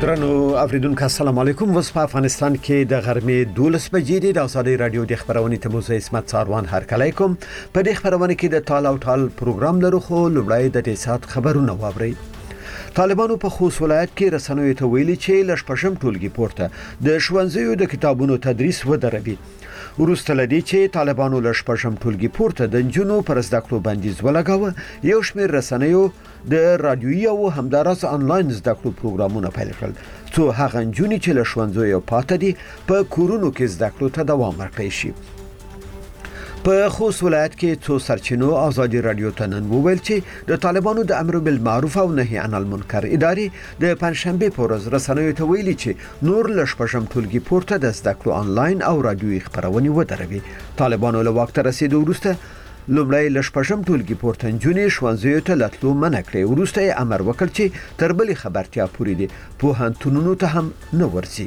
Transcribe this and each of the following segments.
درنو اوریدونکو السلام علیکم. وس په افغانستان کې د غرمې 12 بجې د ازادي رادیو د خبرونې ته موزه اسمت څاروان هرکلی کوم. په دې خبرونه کې د ټال او ټال پروګرام لرو خو لومړی د دې سات خبرونه واوري. طالبانو په خوست ولایت کې رسنیو ته ویلي چې لشپشم ټولګي پورته د ښوونځیو د کتابونو تدریس ودروي. وروسته لدی چې طالبانو لشپشم ټولګي پورته د جنونو پر زده کړو بندیز ولګاوه. یو شمېر رسنیو د رادیویي او همدارس انلاین زده کړو پروګرامونه پیل کړل څو هغه جنونې چې له ښوونځیو پاتې دي په کورونو کې زده کړو ته دوام ورکړي شي. په خوست ولایت کې څو سرچینو ازادي رادیو ته نن وویل چې د طالبانو د امر بالمعروف او نهي عن المنکر ادارې د پنځشنبه په ورځ رسنیو ته ویلي چې نور لشپشم ټولګي پورته د زده کړو انلاین او رادیویي خبرونه ودروي. طالبانو له وخت رسیدو وروسته لومړی لشپشم ټولګي پورته جنې ښوونځیو ته لتلو منع کړې. وروسته امر وکړ چې تر بلې خبرتیا پورې دي پوهنتونونو ته هم نه ورځي.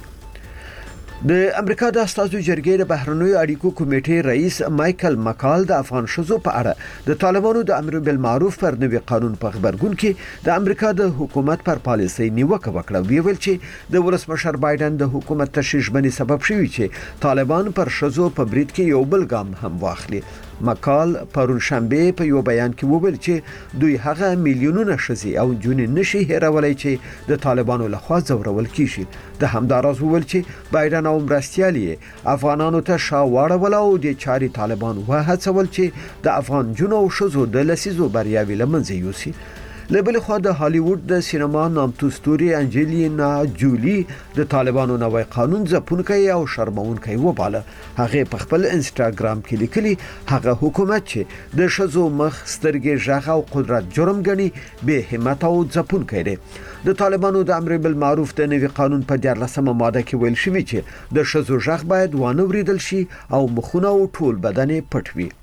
د امریکا د استازو جرګې د بهرنیو اړیکو کمیټې رئیس مایکل مکال د افغان شذو په اړه د طالبانو د امر بالمعروف پر نوي قانون په خبرګون کې د امریکا د حکومت پر پالیسۍ نیوکه وکړه. ویل چې د ولسمشر بایدن د حکومت تشویش باندې سبب شوی چې طالبان پر شذو په برید کې یو بل ګام هم واخلي. مکال پرون شنبه په یو بیان کې وویل چې دوی هغه میلیونونه ښځې او جنې نشي هیرولای چې د طالبانو لخوا ځورول کیږي. د همداراز وویل چې بایدن او مرستیالي افغانانو ته شاوړول او د چاري طالبان وهڅول چې د افغان جنو او ښځو د لسیزو بریاوي لمنځه یوسي. لبل خو د هالیوډ د سینما نامتو ستوري انجلینا جولی د طالبانو نوې قانون ځپونکی او شرمونکی وباله. هغه په خپل انستګرام کې لیکلي هغه حکومت چې د ښځو مخ سترګې ژغ او قدرت جرم ګڼي به همت او ځپونکی دی. د طالبانو د امر بالمعروف د نوي قانون په 14مه ماده کې ویل شوی چې د ښځو ژغ باید وانه وریدل شي او مخونه او ټول بدن پټ وي.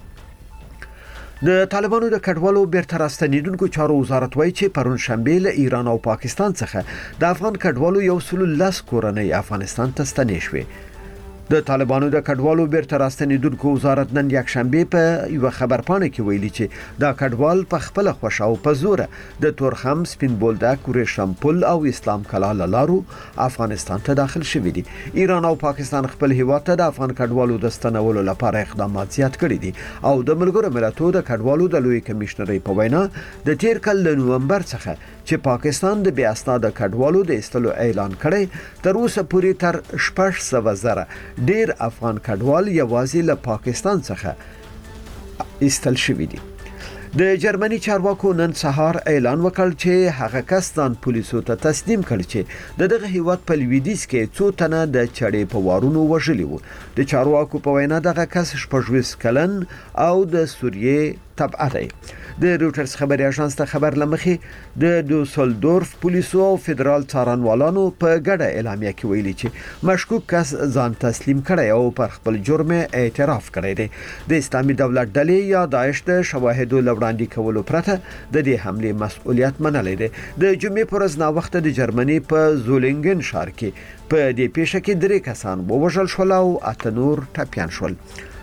د طالبانو د کډوالو بیرته راستنیدونکو چارو وزارت وایي چې پرون شنبه له ایران او پاکستان څخه د افغان کډوالو 110 کورنۍ افغانستان ته ستنې شوې. د طالبانو د کډوالو بیرته راستنیدونکو وزارت نن یک شنبه په یو خبرپاڼه کې ویلي چې دا کډوال په خپل خوښ او په زور د تورخم سپین بولدک ورشم پل او اسلام کلا لارو افغانستان ته داخل شوي دي. ایران او پاکستان خپل هیواد ته د افغان کډوالو د ستنولو لپاره اقدامات زیات کړي دي او د ملګرو ملتونو د کډوالو د لوی کمشنرۍ په وینا د تیر کال د نومبر څخه چې پاکستان د بیا اسناد کډوالو د استلو اعلان کړي تر اوسه پورې تر 600,000 ډیر افغان کډوال یوازې له پاکستان څخه استل شوي دي. د جرمني چارواکو نن سهار اعلان وکړ چې هغه کس ځان پولیسو ته تسلیم کړ چې دغه هیواد په لویدیځ کې څو تنه د چړې په وارونو وژلي وو. د چارواکو په وینا دغه کس 26 کلن او د سوریې تبعه دی. د روټرز خبري اژانس ته خبر لمخې د دوسلدورف پولیسو او فدرال څارنوالانو په ګډه اعلامیه کې ویلي چې مشکوک کس ځان تسلیم کړی او پر خپل جرم اعتراف کړی دی. د اسلامي دولت ډلې یا داعش د شواهدو لوړاندې کولو پرته د دې حمله مسؤلیت منلې ده. د جمعې پر ورځ نا وخت د جرمني په زولینګن ښار کې په دې پیښه کې 3 کسان ووژل شول او 8 نور ټپيان شول.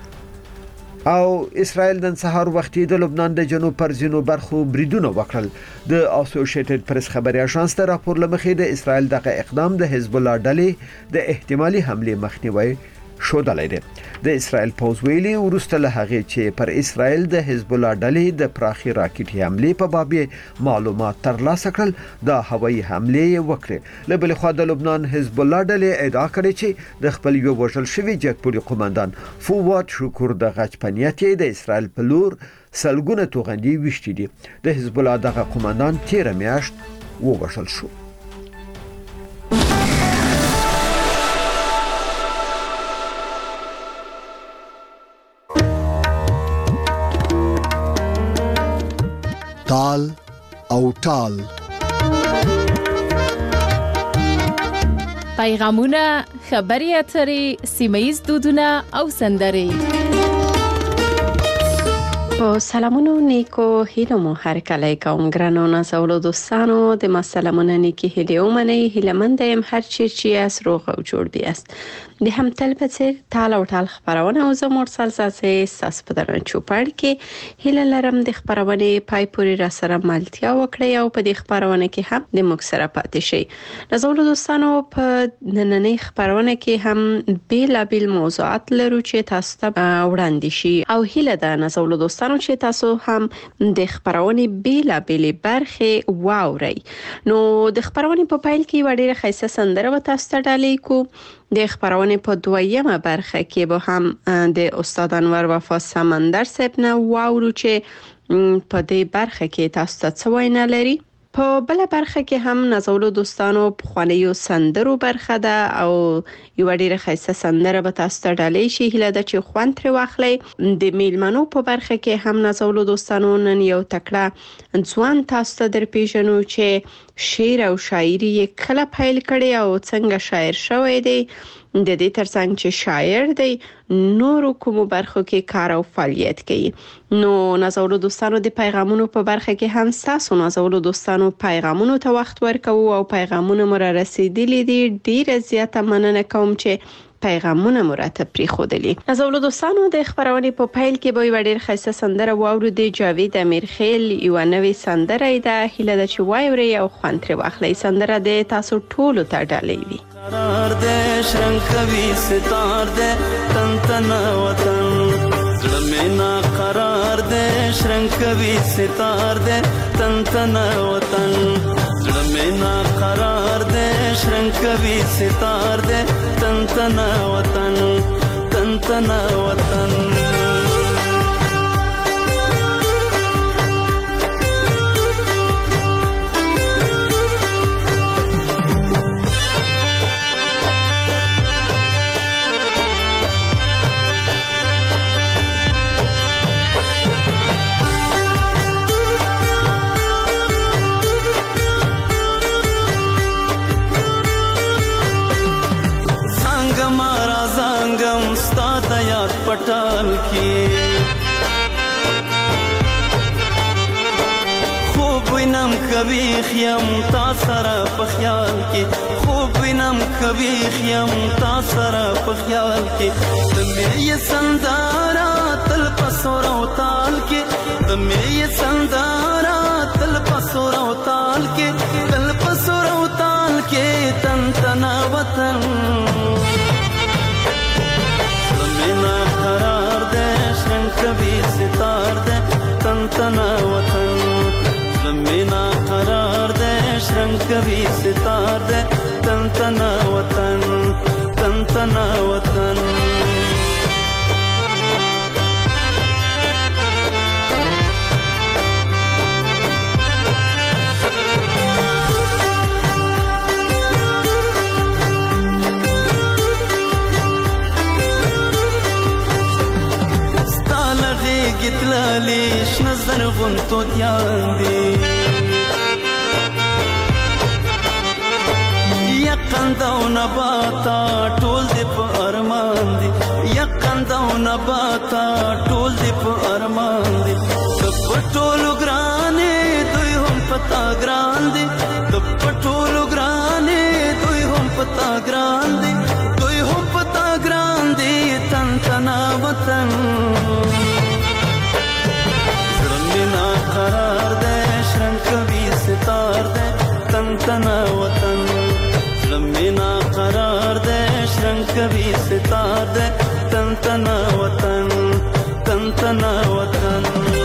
او اسرائیل نن سهار وختي د لبنان د جنوب پر ځینو برخو بریدونه وکړل. د اسوسییټډ پریس خبري اژانس ته راپور لمخې د اسرائیل دغه اقدام د حزب الله ډلې د احتمالي حمله مخنیوي شودلې ده. د اسرائیل پوز ویلي ورسته له هغه چې پر اسرائیل د حزب الله ډلې د پراخي راکټي حمله په باب معلومات ترلاسه کړل د هوایي حمله وکړه. له بل خوا د لبنان حزب الله ډلې ادعا کړې چې د خپل یو وژل شوی جګپوړي قومندان فواد شکور د غچ پنیت د اسرائیل په لور سلګونه توغندي وشتي دي. د حزب الله دغه قومندان 13 میاشت ووژل شو. ټال او ټال پیغامونه، خبري اترې، سیمه‌ییز دودونه او سندرې. په سلامونو نیکو هیلو مو هرکلی کوم ګرانو نازولو دوستانو د ما سلامونه نیکی هیلې ومنئ. هیله مند یم هر چیرې چې یاست روغ او جوړ بیاست. د همتل په څیر تال او ټال خبرونه او زه مرسل ساسي ساس په درن چوپړ کې هیله لرم د خبرونه پای پورې را سره ملتیا وکړي او په دې خبرونه کې هم د موږ سره پاتې شي. نازولو دوستانو په نننۍ خبرونه کې هم بیلابیل موضوعات لرو چې تاسو ته وړاندې شي او هیله ده نازولو دوستانو چې تاسو هم د خبرونه بیلابیل برخه واوري. نو د خبرونه په پایل کې وړي خیسه سندره و تاسو ته ډالې کو. د خبرونه په دویمه برخه کې به هم د استاد انور وفا سمندر صاحب نه واورو چې په دې برخه کې تاسو ته څه وینا لري. په بل برخه کې هم نازولو دوستانو په خوانیو سندرو برخه ده او یو ډیره خاصه سندره به تاسو ته ډالې شي. هیله ده چې خوند تر واخلئ. د میلمنو په برخه کې هم نازولو دوستانو نن یو تکړه ځوان تاسو ته درپېژنو چې شعر او شاعري یې کله پیل کړي او څنګه شاعر شوی دی. د دې ترڅنګ چې شاعر دی نورو کومو برخو کې کار او فعالیت کوي. نو نازولو دوستانو د پیغامونو په برخه کې هم تاسو نازولو دوستانو پیغامونو ته وخت ورکوو او پیغامونه مو را رسیدلي دي. ډیره زیاته مننه کوم چې پیغامونه مرتب پری خودلی. نازولو دوستانو د خبرونه په پیل کې به ډیر خاصه سندره واورو د جاوید امیرخیل یو نوې سندره ده. هیله ده چې واوري او خوند تر واخلئ. سندره د تاسو ټولو ته ډالۍ وي. قرار دے شرنکوی ستار دے تن تنا وطن زلمینا قرار دے شرنکوی ستار دے تن تنا وطن زلمینا قرار دے شرنکوی ستار دے تن تنا وطن تن تنا وطن पटाल की خوب وینم کبھی خیم تا سره په خیال کې خوب وینم کبھی خیم تا سره په خیال کې د مې سندارا تل پسور او تال کې د مې سندارا تل پسور او تال کې تل پسور او تال کې تن تنا وطن कभी सितार दे तन तना वतन ज़मीना करार दे शरंग कभी सितार दे तन तना वतन तन तना वतन گتلالی شنظر غنتو دیان دی یقنده و نباتا ټول دی په ارمان دی یقنده و نباتا ټول دی په ارمان دی د پټولو ګرانې دوی هم پتا ګران دی د پټولو ګرانې دوی هم پتا ګران دی دوی هم پتا ګران دی تن تنا وطن قرار دے شرنگ کبھی ستار دے تن تنا وطن زمینا قرار دے شرنگ کبھی ستار دے تن تنا وطن تن تنا وطن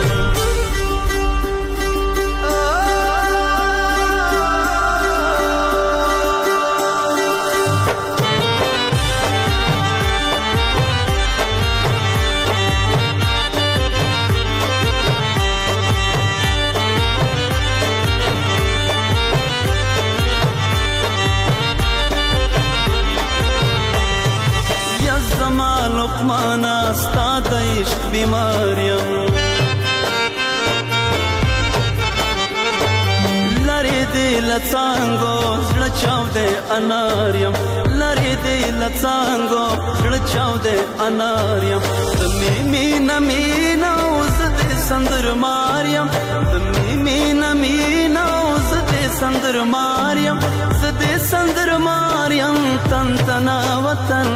لقمانا استاد عشق بیماریم لری دی لڅانګو زړه چاو دے اناریم لری دی لڅانګو زړه چاو دے اناریم د مینا مینا اوس دې سندر ماریم د مینا مینا اوس دې سندر ماریم زده سندر ماریم تن تنا وطن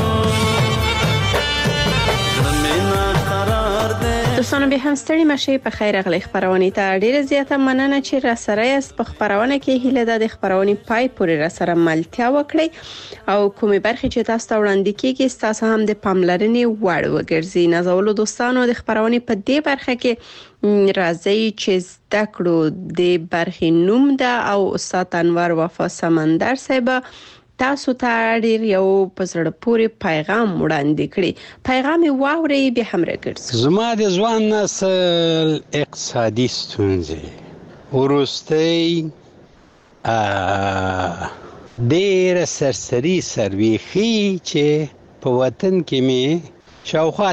دوستانو به هم ستړي مشه په خیر غلي خبرونه ته ډیره زیاته مننه چې را سره است په خبرونه کې هیله د خبرونه پای پورې را سره ملتیا وکړي او کومې برخې چې تاسو ته وړاندې کیږي تاسو هم د پاملرنې وړ وګرځي. نازولو دوستانو د خبرونه په دې برخه کې راځي چې زده کړو د برخې نوم ده او استاد انور وفا سمندر صاحب تاسو ته ډیر یو پزړه پورې پیغام وړاندې کړی. پیغام واوري به هم راګرځي. زما د ځوان نسل اقتصادي ستونزې ورستۍ ډیر سرسري سرويخي چې په وطن کې می شاوخوا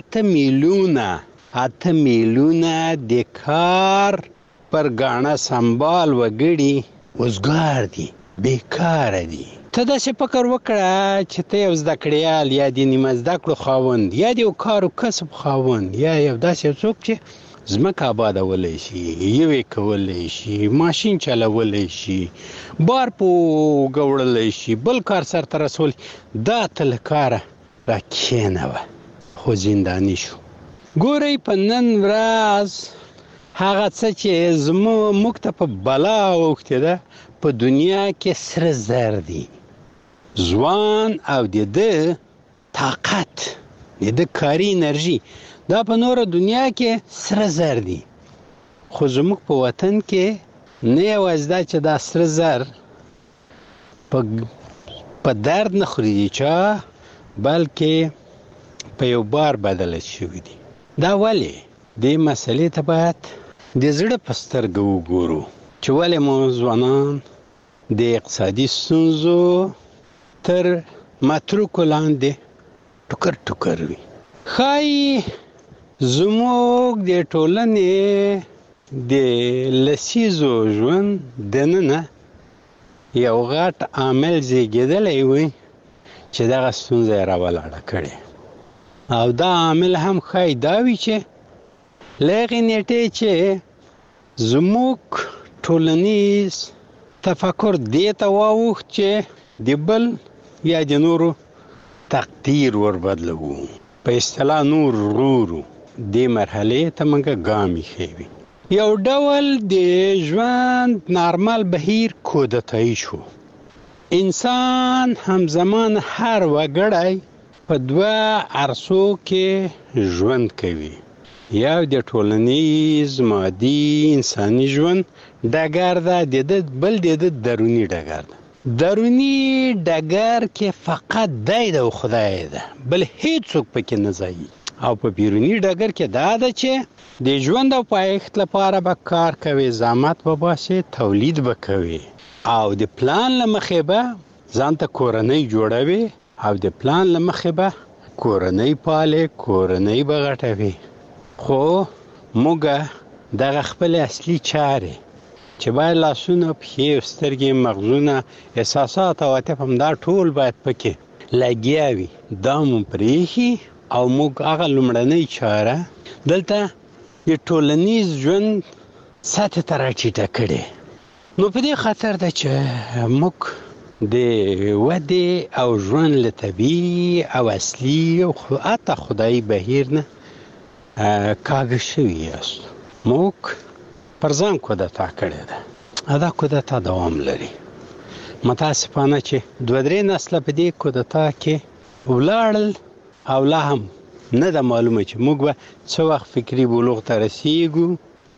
8 میلیونه د کار پر غاڼه سنبال وګړي وزګار دي بیکار دي. ته دا څه فکر وکړه چې ته یو زده کړیال یا د نیمه زده کړو خاوند یا د کار او کسب خاوند یا یو داسې څوک چې ځمکه آبادولی شي یوې کولی شي ماشین چلولی شي بار په ګوړلی شي بل کار سرته رسولی دا ته له کاره را کښېنوه خو زنداني شو. ګورئ په نن ورځ هغه څه چې موږ ته په بلا اوښتې ده په دنیا کې سره زر دي. ځوان او د طاقت د کاري انرژي دا په نوره دنیا کې سره زر دي. خو زموږ په وطن کې نه یوازې دا چې دا سره زر په درد نه خوري چا بلکې په یو بار بدل شوي دي. دا ولې دې مسئلې ته باید د زړه په سترګه وګورو چې ولې مو ځوانان د اقتصادي ستونزو تر متروکو لاندې ټوکر ټوکر وي. ښایي زموږ د ټولنې د لسیزو ژوند دننه یو غټ عامل زیږېدلی وي چې دغه ستونزه یې راولاړه کړې او دا عامل هم ښایي دا وي چې له هغې نیټې چې زموږ ټولنیز تفکر دې ته واوښت چې د بل یا د نورو تقدیر وربدلوو په اصطلاح نور ورورو دې مرحلې ته موږ ګام ایښی. یو ډول د ژوند نارمل بهیر کودتایي شو. انسان همزمان هر وګړی په 2 عرصو کې ژوند کوي. یو د ټولنیز مادي انساني ژوند ډګر ده د بل د دروني ډګر ده. دروني ډګر کې فقط دی د خدای ده بل هیڅوک پکې نه ځایي او په بیروني ډګر کې دا ده چې د ژوند او پایښت لپاره به کار کوي زحمت به باسي تولید به کوي او د پلان له مخې به ځان ته کورنۍ جوړوي او د پلان له مخې به کورنۍ پالي کورنۍ به غټوي. خو موږ دغه خپل اصلي چارې چې باید لاسونه پښې سترګې مغزونه احساسات او عاطف هم دا ټول باید پکې لګیا وي دا مو پرېښي او موږ هغه لومړنۍ چاره دلته د ټولنیز ژوند سطحې ته راټیټه کړې. نو په دې خاطر ده چې موږ د ودې او ژوند له طبیعي او اصلي او حتی خدایي بهیر نه کاږه شوي یاست. موږ پر ځان کودتا کړې ده. دا کودتا دوام لري. متاسفانه چې 2-3 نسله په دې کودتا کې ولاړل او لا هم نه ده معلومه چې موږ به څه وخت فکري بلوغ ته رسیږو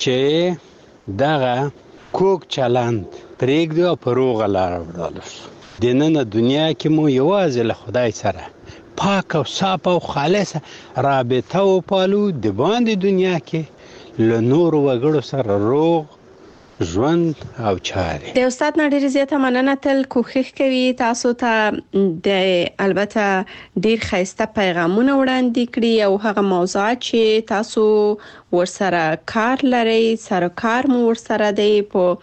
چې دغه کوږ چلند پرېږدو او په روغه لاره ولاړ شو. د ننه دنیا کې مو یوازې له خدای سره پاک او صاف او خالصه رابطه وپالو د باندې دنیا کې له نورو وګړو سره روغ ژوند او چارې. د استاد نړۍ زیاته مننه تل کوښښ کوي تاسو ته د البته ډیر خاصه پیغامونه وړاندې کړي او هغه موضوعات چې تاسو ورسره کار لري سرکار مو ورسره دی په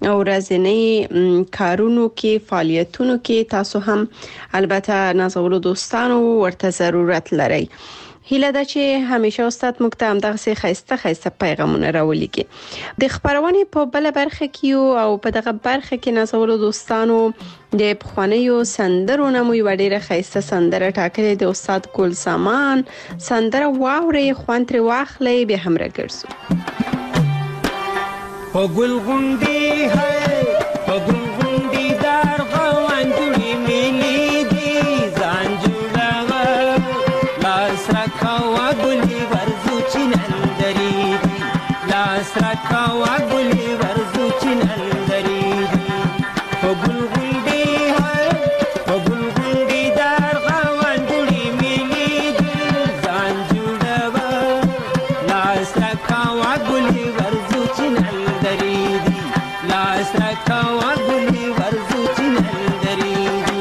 ورځنی کارونو کې فعالیتونو کې تاسو هم البته نازولو دوستانو ورته ضرورت لري. هیله ده چې همیشه استاد موږ ته همدغسې ښایسته پیغامونه راولیږي. د خپرونې په بله برخه کې او په دغه برخه کې نازولو دوستانو د پخوانیو سندرو نه مو یوه ډېره ښایسته سندره ټاکلې د استاد ګل سامان سندره واورئ، خوند ترې واخلئ، بیا هم راګرځو. په ګل غونډې هی په ګل غونډې در غوندوړې ملي دي ځان جوړوه لاس راکوه ګلې ورځو چې نندرې دي لاس راکوه ګلې ورځو چې نندرې دي په ګل غونډې هی په ګل غونډې در غوندوړې ملي دي ځان جوړوه لاس راکوه ګلې ورځو چې نندرې لاس راکوه ګلې ورځو چې نندرې دي.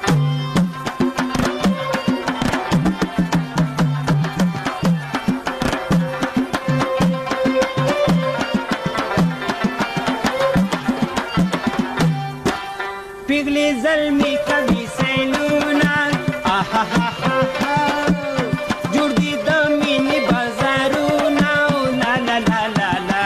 پیغلې زلمې کوي سیلونه آهاهاها جوړ دي د مینې بازارونه لا لا لا لا لا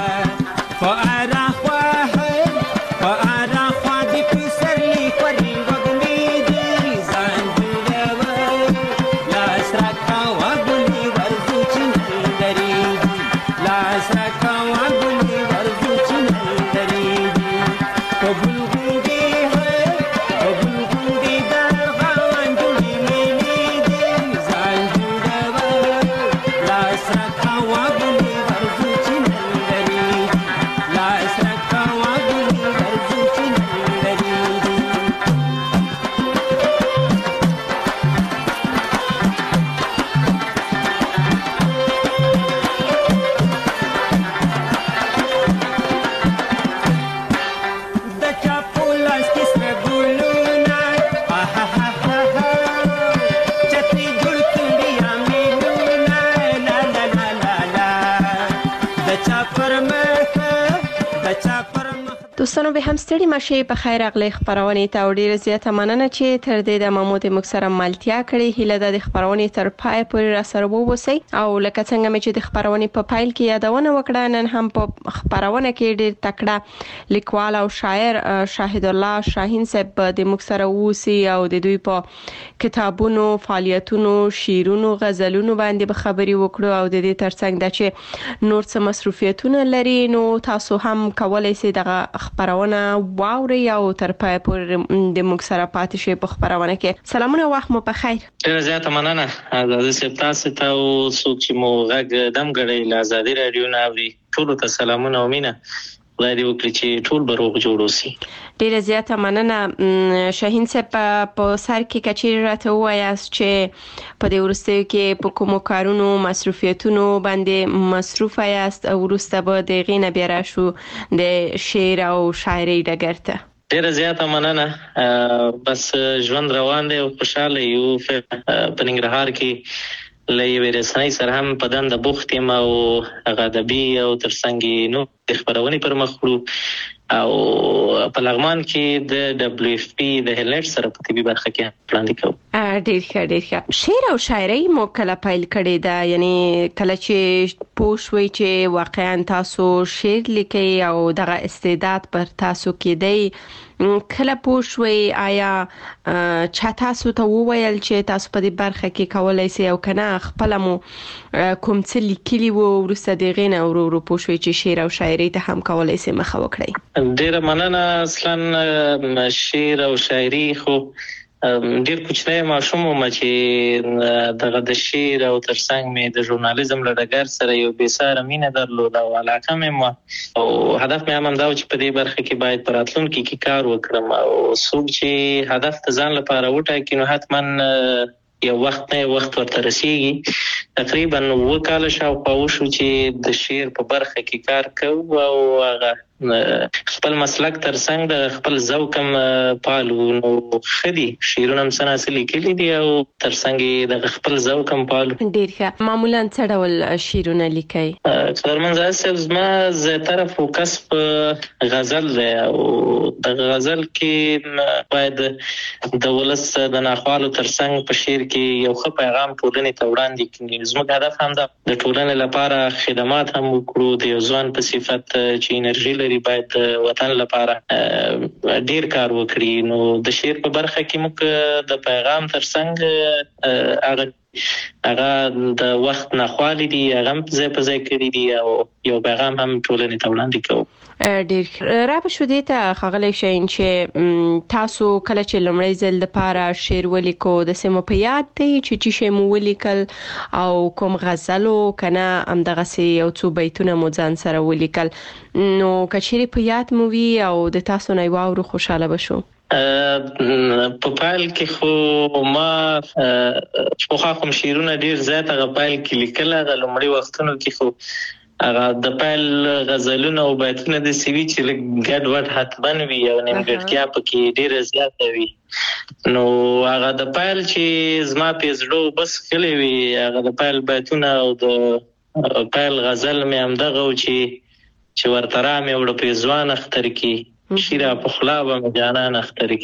دوستانو به هم ستړي مشه په خیر اغلی خبرونه ته او ډیره زیاته مننه چې تر دې د محمود مکسره ملتیا کړي. هیله د خبرونه تر پای پورې را سره ووسی او لکه څنګه مې چې د خبرونه په پایل کې یادونه وکړه، نن هم په خبرونه کې ډیر تکړه لیکوال او شاعر شاهد الله شاهین صاحب د مکسره ووسی او د دوی په کتابونو، فعالیتونو، شعرونو، غزلونو باندې به خبري وکړو او د دې ترڅنګ د چې نور څه مصروفیتونه لري نو تاسو هم کولای شئ دغه خبرونه واوري او تر پای پورې د موږ سره پاتې شئ په خبرونه کې. سلامونه، وخت مو په خیر. ډیره زیاته مننه آزادي صاحب، تاسو ته او څوک چې مو غږ دم غړي له آزادي رادیو نه اوري ټول ته سلامونه او مینه. خدای دې وکړي چې ټول به روغ جوړ وسی. ډیره زیاته مننه شاهین صاحب. په سر کې کچېر راته وایاست چې په دې ورستیو کې په کومو کارونو مصروفیتونو باندې مصروف یاست او ورسته به د غینه بیا راشو د شعر او شاعري ډګر ته. ډیره زیاته مننه. بس ژوند روان دی او خوشاله یو. په ننګرهار کې لې ورسای سره هم په دند بوخت یم او غدبي او ترڅنګ نو د خبرونې پر مخ وړو او په لغمان کې د دبليو اف پی د هیلټ سره په طبي برخه کې پلان وکړو. ډیر ښه. شعر او شاعري مو کله پیل کړی دا، یعنی کله چې پوښوي چې واقعا تاسو شعر لیکي او دغه استعداد پر تاسو کې دی، کله پوښوي آیا چا تاسو ته وویل چې تاسو په دې برخه کې کولای شئ او کنه خپل مو کوم څه لیکلي وو ورسته د غینه ورو پوښوي چې شعر او شاعري ته هم کولای شئ مخه وکړئ؟ ډیره مننه. اصلا شعر او شاعري خو ډیر کوچنی ماشوم وم چې دغه د شعر او ترڅنګ مې د ژورنالیزم له ډګر سره یو بېساره مینه درلوده او علاقه مې او هدف مې هم دا و چې په دې برخه کې باید په راتلونکي کې کار وکړم او څوک چې هدف ته ځان لپاره وټاکي نو حتما یو وخت ورته رسیږي. تقریبا 9 کال شاوخوا وشو چې د شعر په برخه کې کار کوم او هغه خپل مسلک ترڅنګ د خپل ذوق هم پالو نو خدي شیرونه هم سناسلی کلی دي او ترڅنګ د خپل ذوق هم پالو. ډیر ښه. معمولا څه ډول شیرونه لیکي؟ خبرمن زاسل زما زیاتره فوکس په غزل دی او د غزل کې باید د ولس د ناخوالو ترڅنګ په شعر کې یو ښه پیغام ټولنې ته وړاندې کړي. زموږ هدف هم د ټولنې لپاره خدمات هم وکړو. د یو ځوان په صفت چې انرژي لري باید وطن لپاره ډیر کار وکړي. نو د شعر په برخه کې موږ د پیغام ترڅنګ هغه د وخت ناخوالي دي هغه ځای په ځای کړی دي او یو پیغام هم ټولنې ته وړاندې کوو. ډیر را په شو دي ته خغلی شئ چې تاسو کله چې لمړی ځل د پاره شعر ولیکو د سیمو په یاد دی چې شی مو ولیکل او کوم غزلو کنه ام دغه سی یو څو بیتونه مو ځان سره ولیکل نو کچېری په یاد مو وی او د تاسو نه واورو خوشاله بشو؟ په پایل کې خو ما خو کوم شیرونه ډیر زیات غپایل کې لیکل غلمړي وختونو کې خو هغه د پایل غزلونه او بیتونه د سی وی چې ګډ وډ حتمن وي او نیمګړتیا پکې ډیره زیاته وي. نو هغه د پایل چې زما پیزړو بس کلی وي هغه د پایل بیتونه او د پایل غزل مې هم دغه چې ورترا مې وړ په ځوان اختر کې شیره په خلابه مې جانان اختر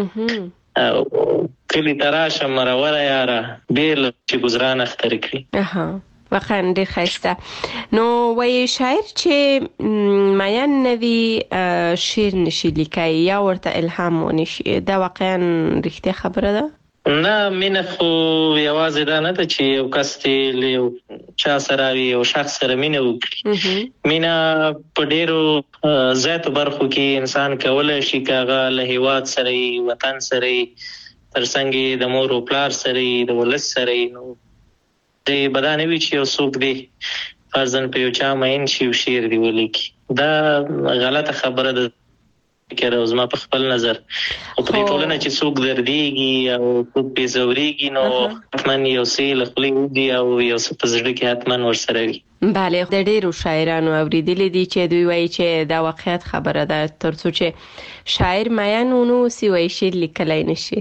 کې کلی تراشه مروره یاره بیل چې گزران اختر کړي. واقعا ډیر ښایسته. نو وایي شاعر چې ماین نوی شعر نشي لیکي یا ورته الهام ونشي دا واقعا رښتیا خبره ده؟ نه مینه خو یوازې دا نه ده چې یو کس ته یو چا سره یو شخص سره مینه وکړي. مینه په ډیرو زیاتو برخو کې انسان کولای شي کاغه له هیواد سره وطن سره ترڅنګ د مور او پلار سره د ولس سره نو د بدانه وی چې یو څوک دی فرضاً په یو چا مین شي شعر دی ولیکي دا غلطه خبره ده کړه. زما په خپل نظر او په ټولنه چې څوک درديږي او څوک بيزوريږي نو حتمن یو سیل خپل دی او یو څه په زړه کې حتمن ورسره وي. بله د ډیرو شاعرانو اوریدلې دي چې دوی وایي چې دا واقعیت خبره ده ترڅو چې شاعر ماین ونو سی وایي شعر لیکلای نشي.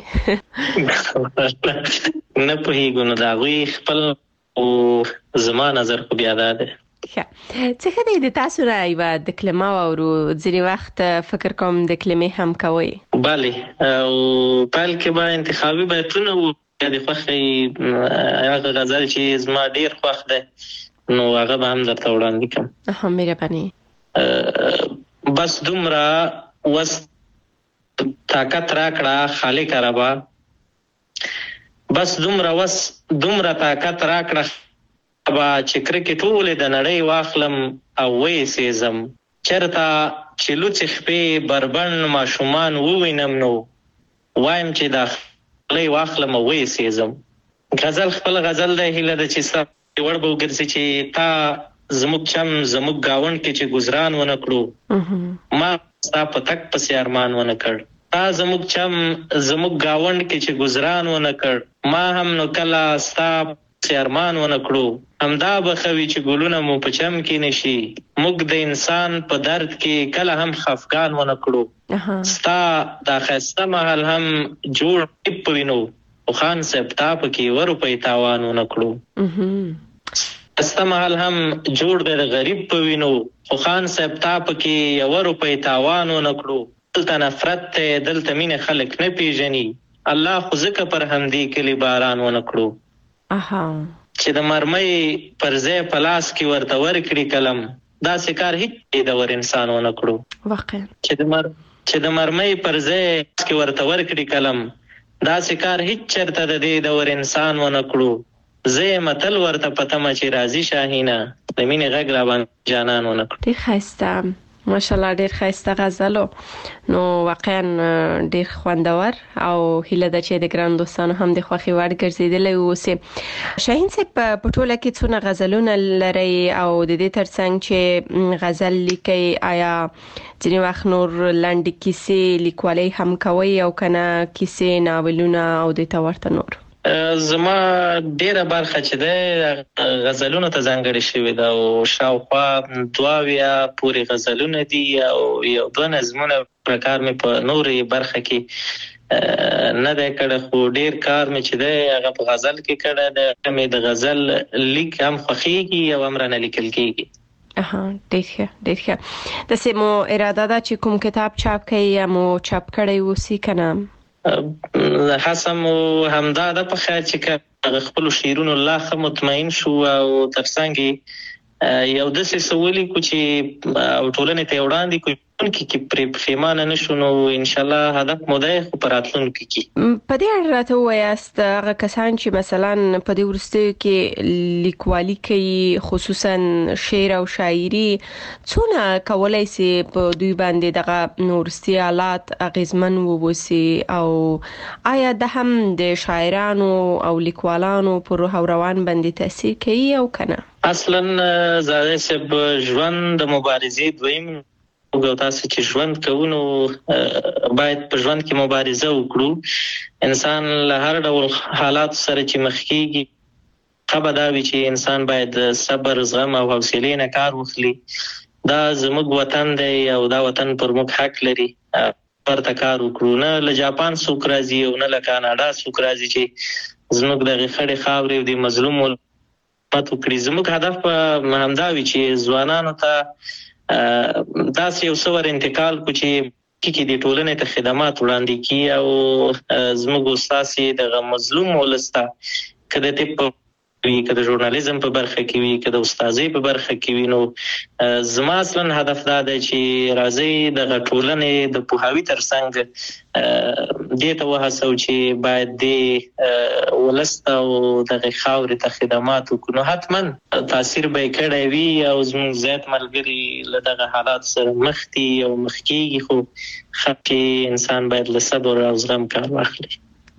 نه په هیڅ نه دا وی خپل او زما نظر خو بیا ده. څه خدای د تاسو را ایوا د کلمه او ځینی وخت فکر کوم د کلمې هم کوي؟ بله او پال کې با انتخابي بیتونه او د خوخي هغه غزل چې زما ډیر خوښ ده نو هغه به هم درته وړاندې کوم. مهرباني. بس دومره وس طاقت راکړه خالق ربا بس دومره طاقت راکړه با چې کرکټ ټول د نړۍ واخلم او وې سیزم چرته چې لوڅ خپې بربند ماشومان ووینم نو وایم چې دا خپلې واخلم او وې سیزم. غزل خپل غزل د هیله د چې سره وړ به وګرځي چې تا زموږ چم زموږ گاوند کې چې گزاران ونه کړو ما ستا په تک پسې ارمان ونه کړ. تا زموږ چم زموږ گاوند کې چې گزاران ونه کړ ما هم نو کله ستا ارمان ونه کړو همدا بخوي چې ګلونه مو په چم کې نشي موږ د انسان په درد کې کله هم خفقان ونه کړو. ستا دا خسته محل هم جوړ پوینو او خان صاحب تا پکې ورو په تاوان ونه کړو. خسته محل هم جوړ د غریب پوینو او خان صاحب تا پکې ورو په تاوان ونه کړو. دلته نفرت ته دلته مين خلک نه پیژني الله خو زکه پر همدي کلی باران ونه کړو. چې د مرمۍ پر ځای پلاس کې ورته ورکړي قلم دا سکار هیڅ د ور انسان ونه کړو. واقعا چې د مرمۍ پر ځای کې ورته ورکړي قلم دا سکار هیڅ چرته د دې د ور انسان ونه کړو. زه متل ورته پتم چې راضي شاهینه د مینې غږ را باندې جانان ونه کړو. ډیر ښایسته ماشاءالله ډیر ښایسته غزلو نو واقعا ډیر خوندور او هیله ده چې د ګران دوستانو هم د خوښي وړ ګرځیدلی اوسي. شاهین صاحب په ټوله کې څونه غزلونه لري او د دې ترڅنګ چې غزل لیکي آیا ځینې وخت نور لنډې کیسې لیکوالۍ هم کوي او کنه کیسې ناولونه او د تا ورته نور؟ زما ډیره برخه چې ده غزلونو ته ځانګړې شوې ده او شاوخوا 2 پورې غزلونه دي او یو 2 نظمونه پرکار مې په نورې برخه کې نه ده کړه، خو ډیر کار مې چې ده هغه په غزل کې کړه. د غزل لیک هم خوښیږي او هم رانه لیکل کېږي. ډیر ښه. د سمو اراده ده چې کوم کتاب چاپ کړئ یا مو چاپ کړی وسی کنه؟ حسم همدا د په خیر چې خپل شعرونو الله مطمئن شو او ترڅنګ یو د سوالي کو چې او ټولنې ته وړاندې کوي کې پرې پښیمانه نشو، نو ان شاء الله هدف مو ده خو پراتلونکو کې. په دې اړه راته وایاست هغه کسان چې مثلا په دې ورستیو کې لیکوالي کوي خصوصا شعر او شاعري څونه کولای شي په دوی باندې دغه نورستي حالات اغیزمن ووسی او آیا د هم د شاعرانو او لیکوالانو پر روح او روان باندې تاثیر کوي او کنه؟ اصلا زاده سب ژوند د مبارزې دویم او تاسو چې ژوند کوو نو باید په ژوند کې مبارزه وکړو. انسان له هر ډول حالات سره چې مخ کیږي خبر دا وی چې انسان باید صبر زغم او حوصله نه کار واخلي. دا زموږ وطن دی او دا وطن پر موږ حق لري پرته کار وکړو. نه له جاپان څوک راځي او نه له کاناډا څوک راځي چې زموږ د خړې خاورې او د مظلوم ملت وکړي. زموږ هدف همدا وی چې ځوانانو ته داسې یو څور انتقال کو چې کې د ټولنې ته خدمات وړاندې کی او زموږ استاد د مظلوم ولستا کده ته وی کده ژورنالیزم په برخه کې وی کده استادي په برخه کې وی. نو زما اصلا هدف دا دی چې راځي د ټولنې د پوهاوی ترڅنګ دې ته وهڅو چې باید د ولستا او د خاورې ته خدمات وکړو. حتما تاثیر به کړی وي او زموږ زیات ملګری له دغه حالات سره مخ دي او مخ کېږي، خو خپل انسان باید له صبر او زغم کار واخلي.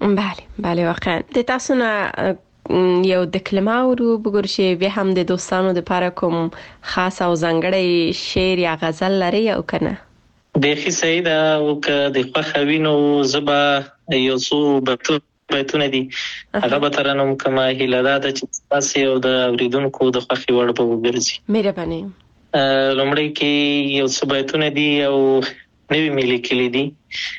بله واقعا. د تاسو نه یو د کلمه ورو بګور شي به هم د دوستانو د لپاره کوم خاص او ځانګړی شعر یا غزل لري او کنه؟ د خي سید او ک د خوخوینو زبا یو څو بیتونه دي هغه به ترنم کما هیله ده چې تاسو یو د اوریدونکو د خوخي وړ په وګرځي. مهرباني. لومړی کې یو څو بیتونه دي او نوی ملي کلی دي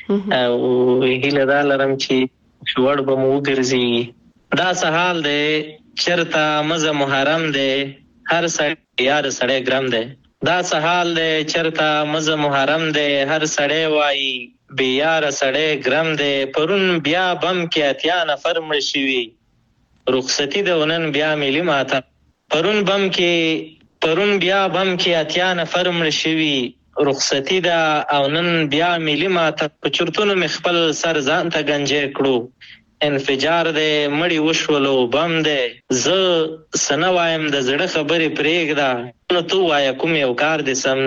او هیله ده لرم چې وړ به مو وګرځي. دا سحال دی چرتا مزه محرم دی هر سړی یار سړی ګرم دی. دا سحال دی چرتا مزه محرم دی هر سړی وای بے یار سړی ګرم دی. پرون بیا بم کې اتیا نفر مړ شوي رخصتی د ونن بیا ملي ماته. پرون بیا بم کې اتیا نفر مړ شوي رخصتی دا او نن بیا ملي ماته. په چرتونو مې خپل سر ځان ته گنجې کړو انفجار دې مړی وشولو بم دې ز سنوایم د زړه خبرې پرېږده نو تو وایا کوم یو کار دې سم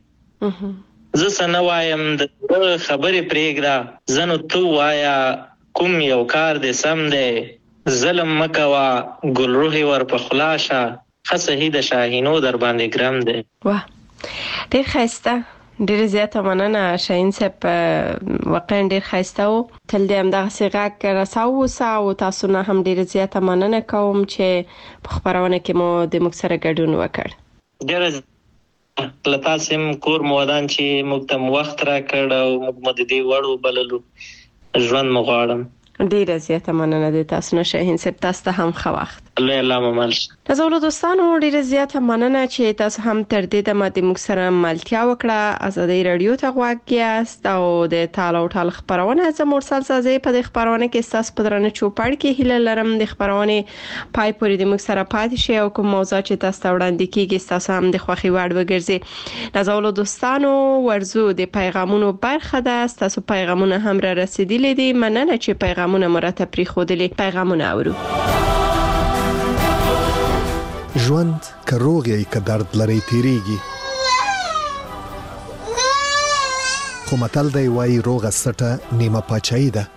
دې. ز سنوایم د خبرې پرېږده زنو تو وایا کوم یو کار دې سم دې. ظلم مکوا ګل روحي ور په خلاصه خصه د شاهینو در باندې ګرم دې. واه ډیر ښایسته. ډیر زیاته مننه شاهین صاحب، واقعا ډیر ښایسته و. تل دې همدغه غږ رساوسه او تاسو نه هم ډیر زیاته مننه کوم چې په خبرونه کې مو د موږ سره ګډون وکړ. ډیر لتاسم کور مودان چې موږ ته وخت را کړ او موږ د دې وړو بللو ژوند مغواړم. ډیر زیاته مننه د تاسو نه شاهین صاحب، تاسو ته هم ښه وخت. الله ممل. نازولو دوستانو ډیر زیاته مننه چې تاسو هم تر دې دمه د موږ سره ملتیا وکړه. ازادي رادیو ته غوږ یاست او د تال او ټال خبرونه زموږ سلسله په د خبرونه کې تاسو په درنه چوپړ کې هیله لرم د خبرونه پای پورې د موږ سره پاتې شي او کوم موضوع چې تاسو وړاندې کیږي تاسو هم د خوخي وړ وګرځي. نازولو دوستانو ورزو د پیغامونو برخه ده. تاسو پیغامونه هم را رسیدلي دي. مننه چې پیغامونه مرته پری خودلي. پیغامونه اورو. ژوند که روغ یې که درد لري تیریږي، خو متل دی وایي روغه سټه نیمه پاچاهي ده.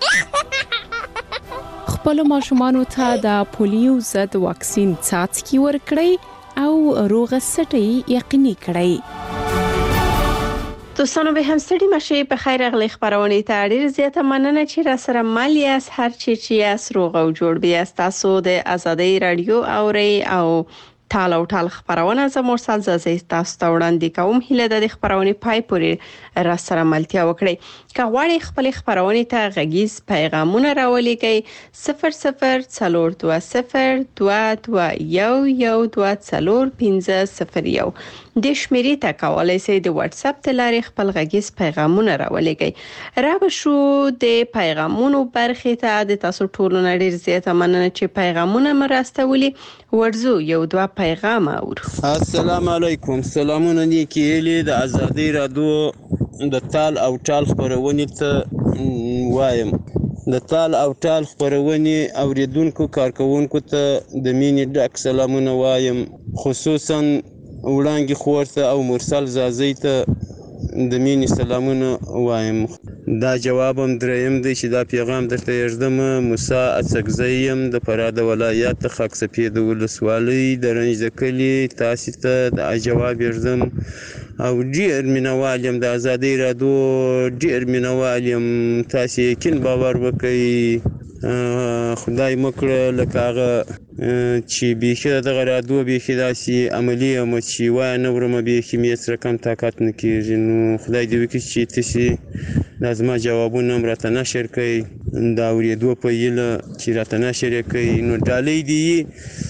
خپل ماشومانو ته د پولیو ضد واکسین څاڅکي ورکړئ او روغه سټه یقیني کړئ. دوستانو به هم ستړي مشه په خیر اغلی خبرونه ته ډیر زیاته مننه چې را سره مل یاست هر چې یاست روغ او جوړ بیاست تاسو د آزادۍ رادیو اوري او تال او ټال خبرونه زموږ سال زاسي تاسو ته وړاندې کوم هله د خبرونه پای پورې را سره ملتیا وکړي که غواړئ خپل خبرونه ته غږیز پیغامونه راولېږئ 00202212140501 د شمیرې ته کولای شئ د واتس اپ ته لارې خپل غږیز پیغامونه راولېږئ را شو د پیغامونو برخې ته د تاسو ټولو نړۍ زیاته مننه چې پیغامونه مراستولي ورزو یو دوه پیغام اورو. السلام علیکم. سلامونه نیکی الی د آزادۍ رادیو د تال او ټال خبرونه ته وایم. د تال او ټال خبرونه اوریدونکو کارکونکو ته د مینې ډک سلامونه وایم، خصوصا وړانګې خورته او مرسل زازی ته د مینې سلامونه وایم. دا جوابم دریم دی چې دا پیغام درته یږدم. موسی اڅکزیم د فراه ولایت خاک سپید ولسوالۍ د رنج د کلی تاسو ته د جواب یږدم او ډیر مینوال یم د آزادۍ رادیو، ډیر مینوال یم. تاسو یقین باور وکړئ خدای مکړه لکه هغه چې بیخي دغه رادیو بیخي داسې عملي یم چې وایه نه ورمه بیخي مې هېڅ رقم طاقت نه کېږي. نو خدای دې وکړي چې تاسې دا زما جوابونه هم راته نشر کړئ د اورېدو په هیله چې راته نشر یې کړئ. نو ډالۍ دې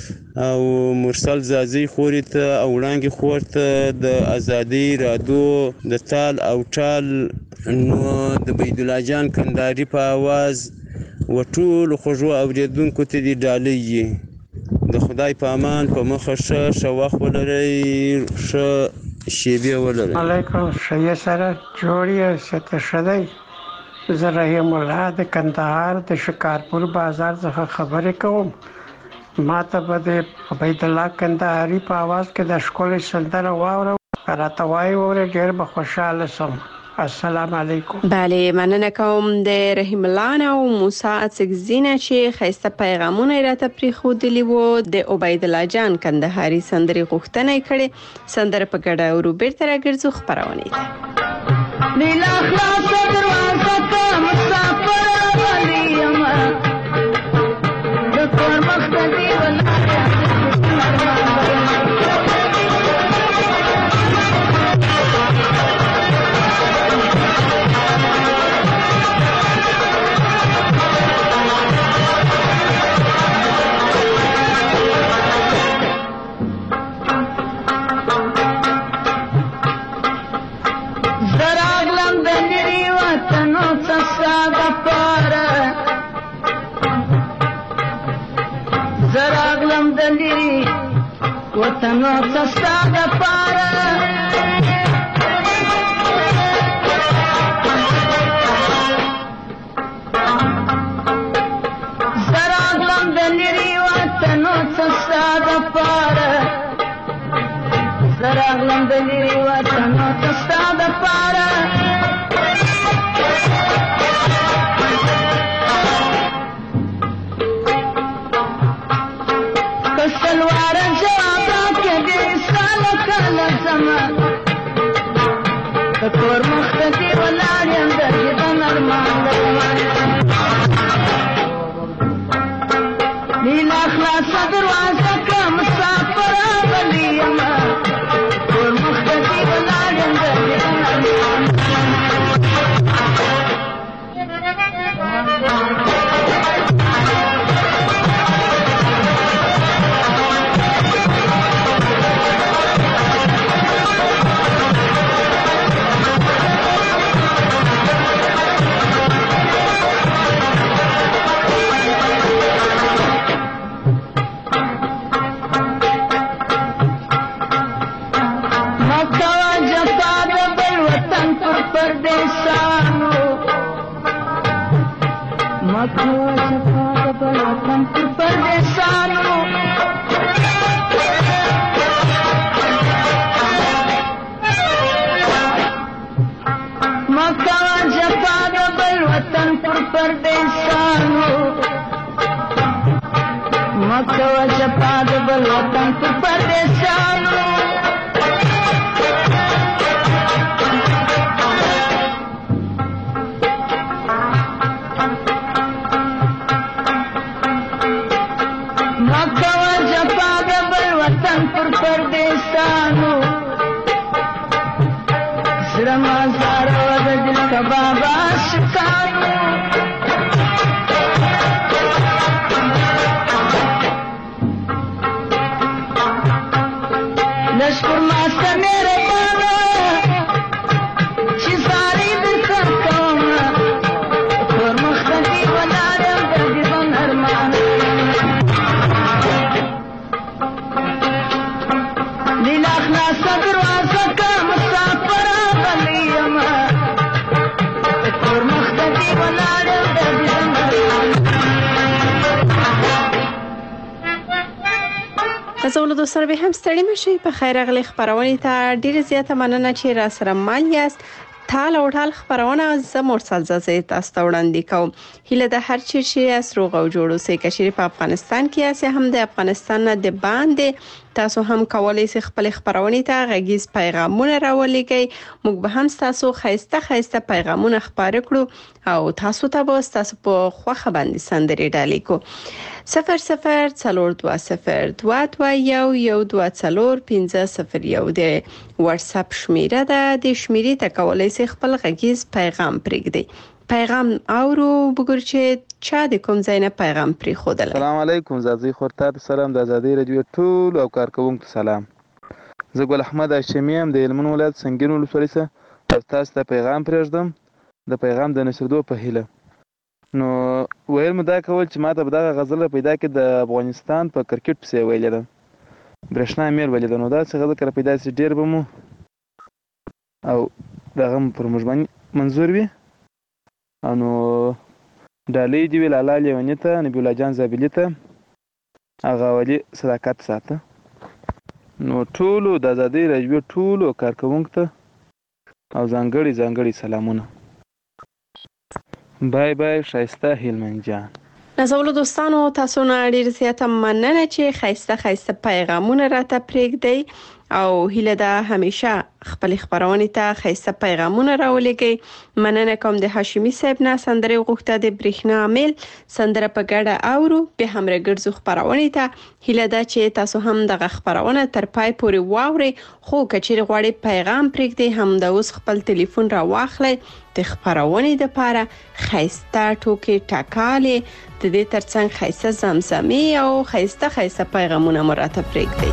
او مرسل زازی خوري ته او وړانګې خور ته د آزادۍ رادیو د تال او ټال نو د بيدالله جان کندهاري په आवाज و ټول خوږو اوریدونکو ته دې ډالۍ د خدای په امان په مخه ښه وخت ولرئ، ښه شیبې ولرئ. علیکم. ښه سره جوړ یې ست شدی. زه رحیم الله د کندهار د شکارپور بازار څخه خبرې کوم. ما ته به د بيدالله کندهاري په आवाज کې د ښکلې سندره واورم راته وایي وره ډېر به خوشاله شم. السلام علیکم. بله مننه کوم د رحیم الله او موسی اڅکزینه چې خسته پیغامونه راته پریښودلی وو. د عبیدالله جان کندهاري سندري غوښتنه کړې سندره په ګډه او بیرته راګرځو خبرونه دي. نیلا خلاص دروازه ته مسافر ولیم د کور مخ ته دی وطنو سستا د پاره زراغلم د لري وطنو سستا د پاره زراغلم د لري وطنو سستا د پاره کسلوار د کور مخ ته دی ولاړ یم د ژوند ارمان نیلا خلاصه دروازه که مسافر غلی یم کور مخ ته دی ولاړ یم د ژوند ارمان پردیسانو سرما زارو د دل کباب شکانو لشکر ماسته میرے پانا چی ساری دکر کونا کور مختفی ولارم دردیبان ارمان لیلاخ ناسا دروازه که مسافر غلیم کور مختفی ولارم دردیبان ارمان زولو دوستان به هم ستړي مشي په خیر غلي خبرونه ته ډیره زیاته مننه چې را سره مال یاست تال او ټال خبرونه زموږ سلزه تاسو ته وړاندې کوم هله د هر چی شي اسروغ او جوړو سي کشري په افغانستان کې اسه هم د افغانستان نه د باندې تاسو هم کولای شئ خپل خبرونه ته غږیز پیغامونه راولېږئ موږ به هم تاسو خایسته پیغامونه خبرې کړو او تاسو ته به تاسو په خوخه باندې سندري ډالې کو 00420221 د واتس اپ شمیره ده د شمیرې ته کولای شئ خپل غږیز پیغام پرېږدئ پیغام اورو بګور چې چا د کوم ځای نه پیغام پرې خودل السلام علیکم زازي خورتات سلام د آزادۍ رادیو ټول او کارکونکو سلام زه ګل احمد هاشمي ام د هلمند ولایت سنگین ولسوالۍ څخه تاسو ته پیغام پرېږدم د پیغام د نشردو په هیله نو ویل مو دا کول چې ماته به دغه غزل پیدا کې د افغانستان په کرکټ پسې ویل ده برښنا مېر ویل ده نو دا څه غزل کړه پیدا سي ډیر به مو او دغه پر موږ باندې منظور وي او نو ډالۍ دی ویل الله لیونی ته نبی الله جان زابلی ته هغه ولي صداقت ساته نو ټولو د آزادۍ رادیو ټولو کارکونکو ته او ځانګړي سلامونه بای بای شایسته هلمند جان نازولو دوستانو تاسو نه ډیر زیاته مننه چې خایسته پیغامونه راته پرېږدئ او هیله ده همیشه خپل خبرونه ته خایسته پیغامونه راولېږئ مننه کوم د هاشمي صاحب نه سندره غوښته د برېښنا عامل سندره په ګډه اورو به هم راګرځو خبرونه ته هیله ده چې تاسو هم دغه خبرونه تر پای پورې واورئ خو کچېر غواړئ پیغام پرېږدئ هم د اوس خپل ټلیفون را واخلئ د خبرونه د پاره خایسته ټوکې ټاکالې د دې ترڅنګ خایسته زمزمې او خایسته پیغامونه مراتب پرېږدئ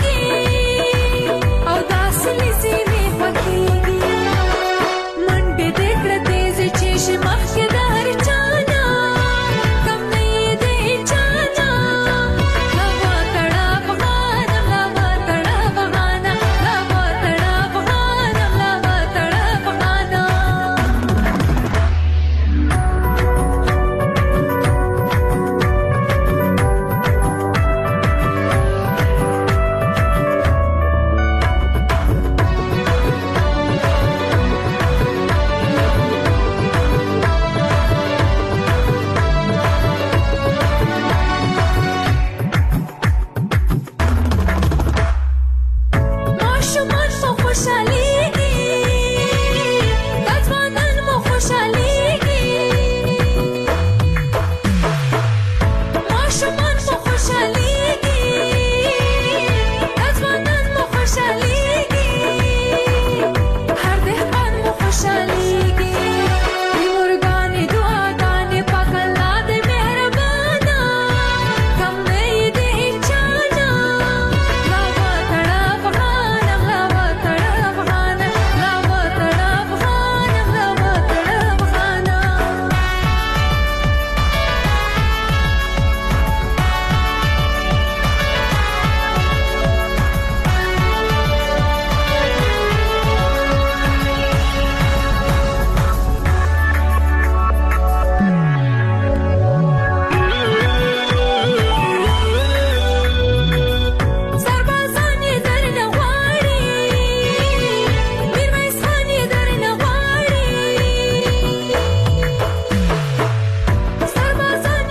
Monday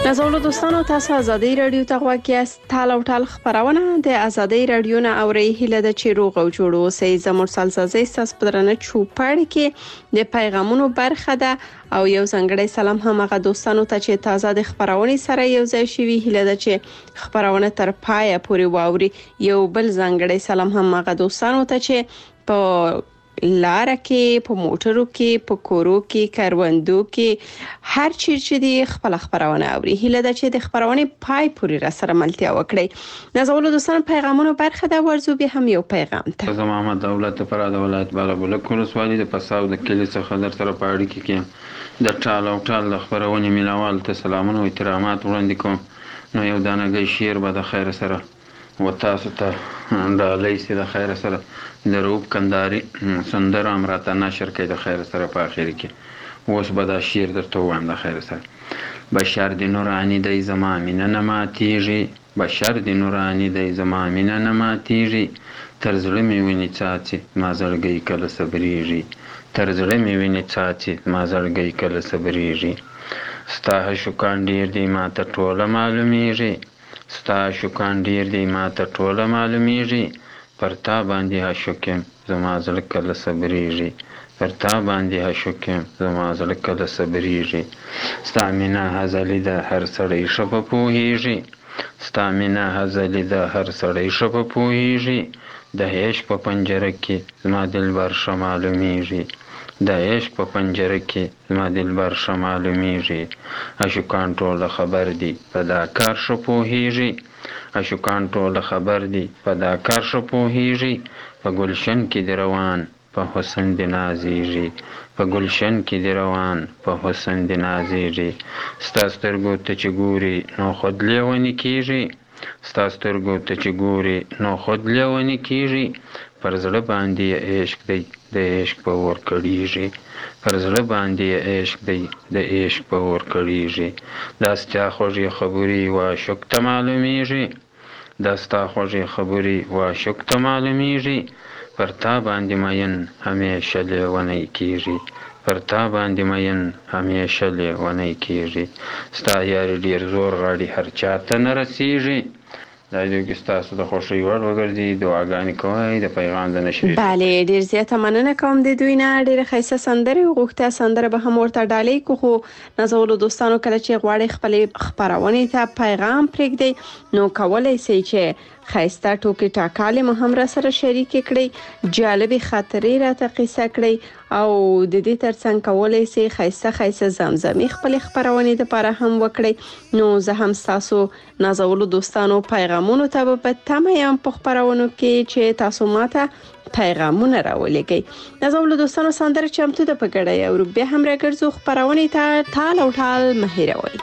نازولو دوستانو تاسو ازادي رادیو ته غواړئ است تال او ټال خبرونه د ازادي رادیو نه اوري هله د چیروغ او جوړو سي زموږ سلسله تاسو پدرنه چوپړ کې د پیغامونو برخه ده او یو څنګهړی سلام هم هغه دوستانو ته چې تازه د خبرونه سره یو ځای شوي هله د چې خبرونه تر پایه پورې واوري یو بل څنګهړی سلام هم هغه دوستانو ته چې په لار کې په موټرو کې په کورو کې کاروندو کې هر چیرې چې د خپل خبرونه اوري هله د چې د خبرونه پای پورې را سره ملتیا وکړي نازولو دوستان پیغامونو برخه دا ورزو به هم یو پیغام ته زما محمد دولت پر د ولایت بالابلک کولسوالي د پساو د کلی څخه در سره پاړی کې د ټال او ټال خبرونه ملوال ته سلامونه او احترامات وړاندې کوم نو یو دانګي شیر به د خیر سره وتاسو ته د لیسي د خیر سره د روب کنداري سندر امراته نشر کې د خیر سره په اخر کې اوس به دا شیر درته وایم د خیر سره بشر د نورانی د زما مینه نه ماتیږي بشر د نورانی د زما مینه نه ماتیږي تر زړه مې ویني چاچی ما زړګي کله صبرېږي تر زړه مې ویني چاچی ما زړګي کله صبرېږي ستا شوکان ډیر دی ما ته ټوله معلومیږي ستا شوکان ډیر دی ما ته ټوله معلومیږي پر تا باندې عاشقم زما زړه کله صبرېږي پر تا باندې عاشقم زما زړه کله صبرېږي ستا مینه هزلي د هر سړی ښه په پوهېږي ستا مینه هزلي د هر سړی ښه په پوهېږي د عشق په پنجره کې زما دلبر ښه معلومیږي د عشق په پنجره کې زما دلبر ښه معلومیږي عاشقان ټوله خبر دي په دا کار ښه پوهېږي عاشقان ټوله خبر دي په دا کار ښه پوهېږي په ګلشن کې د روان په حسن د نازېږي په ګلشن کې د روان په حسن د نازېږي ستا سترګو ته چې ګوري نو خود لیونی کېږي ستا سترګو ته چې ګوري نو خود لیونی کېږي پر زړه باندې عشق دی د عشق په اور کړېږي پر زړه باندې عشق دی د عشق په اور کړېږي دا ستا خوږې خبرې وعشق ته معلومیږي دا ستا خوږې خبرې وعشق ته معلومیږي پر تا باندې مین همیشه لیونی کېږي پر تا باندې مین همیشه لیونی کېږي ستا یاري ډېر زور غاړي هر چا ته نه رسېږي دا یو کې ستاسو د خوښۍ وړ وګرځي دعاګانې کوئ د پیغام د نشر بله ډیر زیاته مننه کوم د دوی نه ډیره ښایسته سندره غوښته سندره به هم ورته ډالۍ کو خو نازولو دوستانو کله چې غواړي خپل خبرونه ته پیغام پرېږدي نو کولای شي چې خایسته ټوکی ټاکاله مو هم را سره شریک کړئ جالب خاطرې راته قصه کړئ او د دې ترڅنګ کولای شي خایسته زمزمي خپل خبرونه د لپاره هم وکړئ نو زه هم تاسو نازولو دوستانو پیغامونو ته په تمه یم په خبرونو کې چې تاسو ماته پیغامونه راولېږئ نازولو دوستانو سندره چمتو ده په ګډه او بیا هم راګرځو خبرونه ته ټال او ټال مهیروي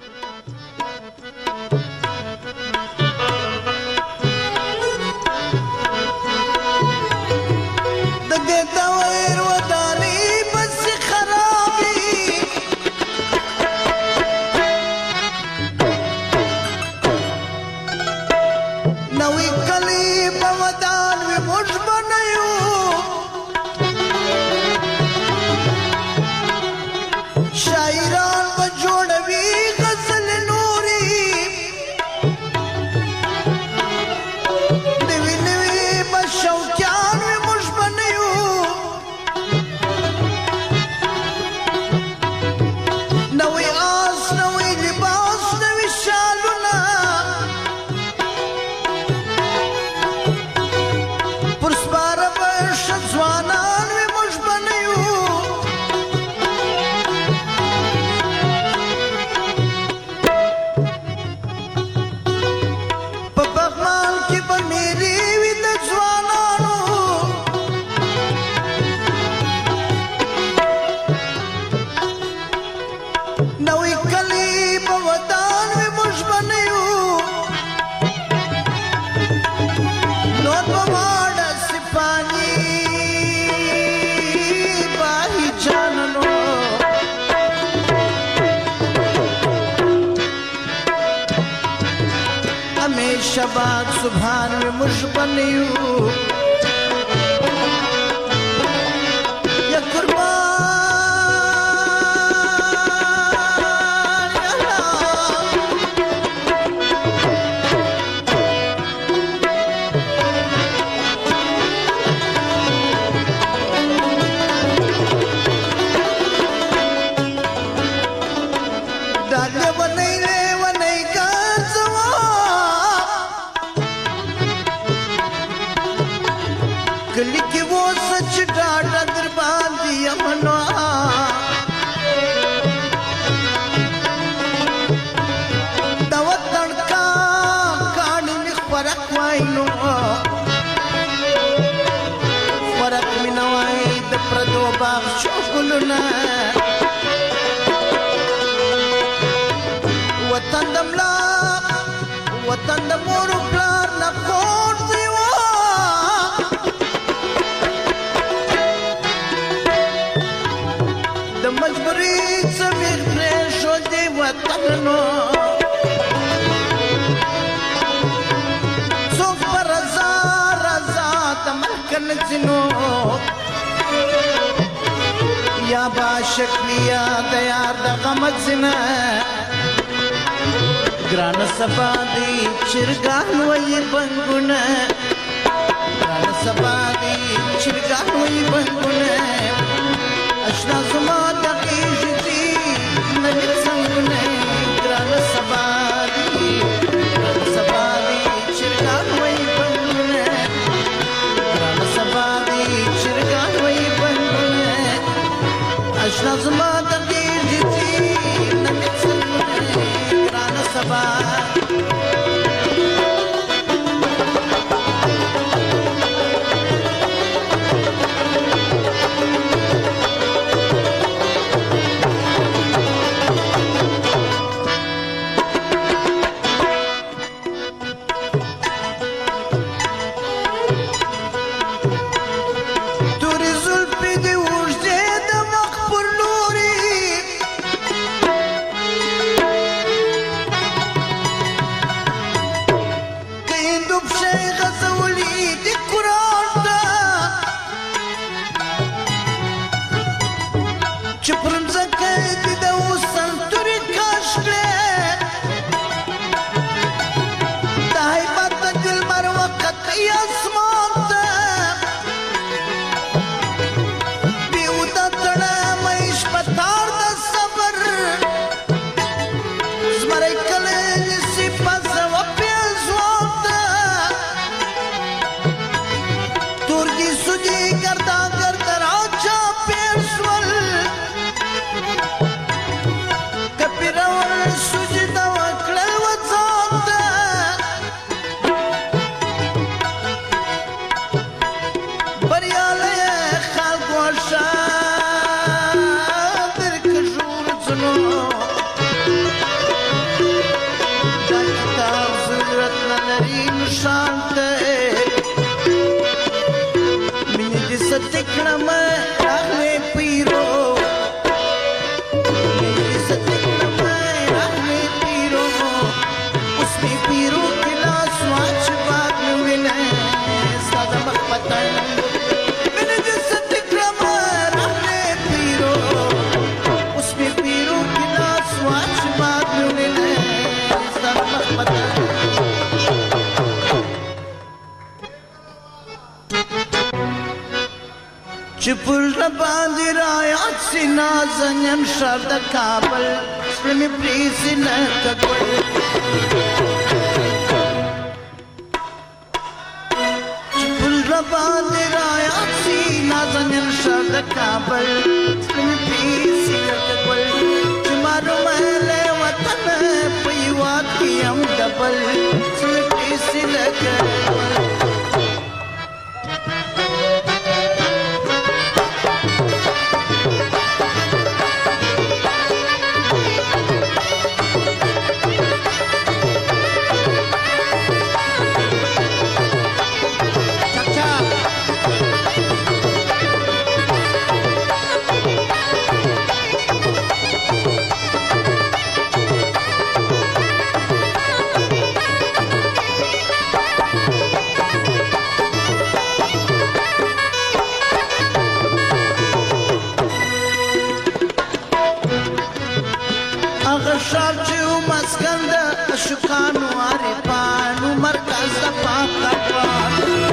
شباب سبحان مشبنيو يا قربان يا ګلونه وطن د ملا وطن د مور او پلار نه خور دی وا د مجبوري څخه پرې شو دی وطن نو څوک پر رضا د ملکن زینو یا باشک لیا د یار د غمت زنا ګران سبا دی چرګان وای بنګونه ګران سبا دی چرګان وای بنګونه اشنا زما د کیږي نن څنګه ګران سبا دی چرګان وای بنګونه ګران سبا دی چرګان وای بنګونه اشنا زما د کیږي نن څنګه ګران سبا چپل باندې رايات سینا زنم شر د کابل سپم پریسن کګل چپل باندې رايات سینا زنم شر د کابل سپم پریسن کګل چمارو مله وطن پیوات کیم ډبل سپم پریسن کګل شکانو عارفانو مرکز د پاکوان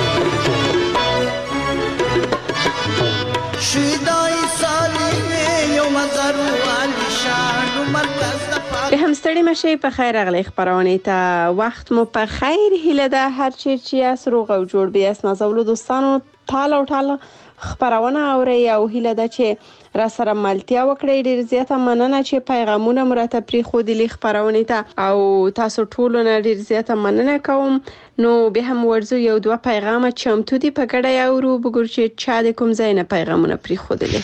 شیدای سالینه یو مزارو علی شانو مرکز د پاک هم ستړي مشه په خیر اغلی خبرونه ته وخت مو په خیر هله ده هر چی چې اسروغ او جوړ بیا اسنازولو دوستانو ټال او ټال خبرونه اوري او هله ده چې را سره ملتیا وکړئ. ډیر زیاته مننه چې پیغامونه مرته پری خو دي خبرونه ته او تاسو ټول نه ډیر زیاته مننه کوم. نو به هم ورزو یو دوه پیغام چمتو دي په ګډه اورو بګور چې چا د کوم ځای نه پیغامونه پری خو دي.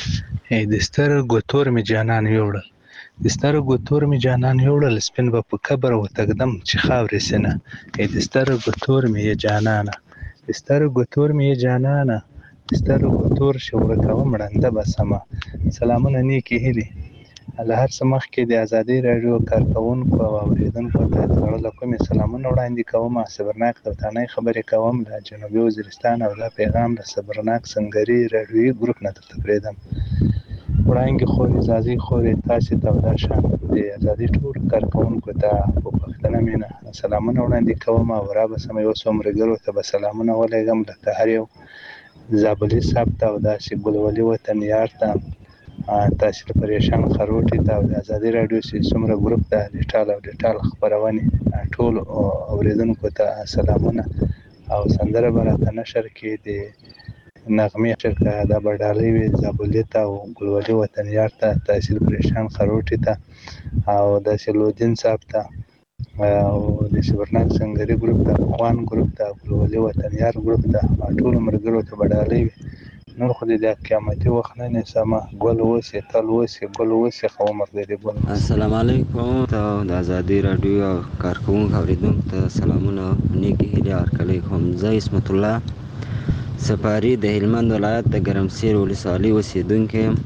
د سترګو تور مې جانان یوړل د سترګو تور مې جانان یوړل سپین به په قبر وتږدم چې خاورې سینه د سترګو تور مې جانانه د سترګو تور مې جانانه د سترګو تور شي ورکوم ړنده به سمه. سلامونه نیکې هیلې له هر څه مخکې د ازادۍ راډیو کارکوونکو او اورېدونکو ته د زړه له کومې سلامونه وړاندې کوم. صبرناک توتانۍ خبرې کوم له جنوبي وزیرستان او دا پیغام د صبرناک سنګري راډیویي ګروپ نه درته پرېږدم. وړانګې خورې ځاځي خورې تاسې ته او دا شان د ازادۍ ټولو کارکوونکو ته په پښتنه مینه سلامونه وړاندې کوم او رابسم یو څو ملګرو ته به سلامونه ولېږم لکه هر یو زابلي صاحب ته او داسې ګلولي وطن یار ته تاسې د پریشان خروټي ته او د ازادۍ راډیو چې څومره ګروپ ته ډیټال او ډیټال خپرونې ټولو اورېدونکو ته سلامونه. او سندره به راته نشر کې د نغمې شرکه دا به ډالۍ وي زابلي ته او ګلولي وطن یار ته تاسې د پریشان خروټي ته او داسې لودین صاحب ته او د صبرناک سنګري ګروپ ته خوان ګروپ ته ګلولي وطن یار ګروپ ته ټولو ملګرو ته به ډالۍ وي. نور خو د قیامتي وخت نه نیسمه ګل اوسې تل اوسې ګل اوسې خو عمر دې ګل. السلام علیکم ته د ازادۍ راډیو کارکوونکو اورېدونکو ته سلامونه نیکې هیلې ورکوي کوم. زه اسمت الله سفاري د هلمند ولایت د ګرمسیر ولسوالۍ اوسېدونکی یم.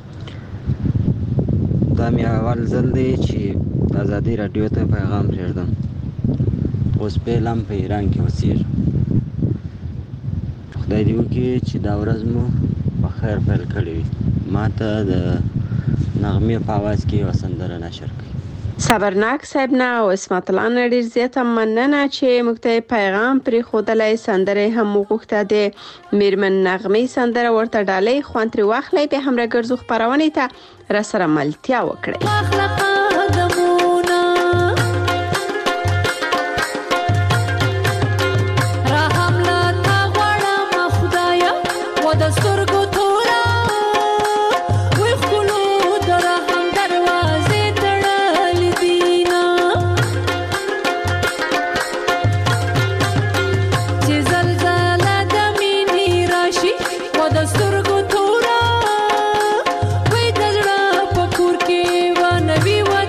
دا مې اول ځل دی چې د ازادۍ راډیو ته پیغام پرېږدم. اوس فعلا په ایران کې اوسېږم. خدای دې وکړي چې دا ورځ مو په خیر پیل کړې وي. ما ته د نغمې په اواز کې یوه سندره نشر کړي. صبرناک صاحب نه او اسمت الله نه ډېر زیاته مننه چې موږ ته پیغام پرېښودلی. سندرې هم وغوښته د میرمن نغمې سندره ورته ډالۍ خوند ترې واخلئ. بیا هم راګرځو خپرونې ته راسره ملتیا وکړئ. سترګو تورا وای د زړه په کور کې و نبی و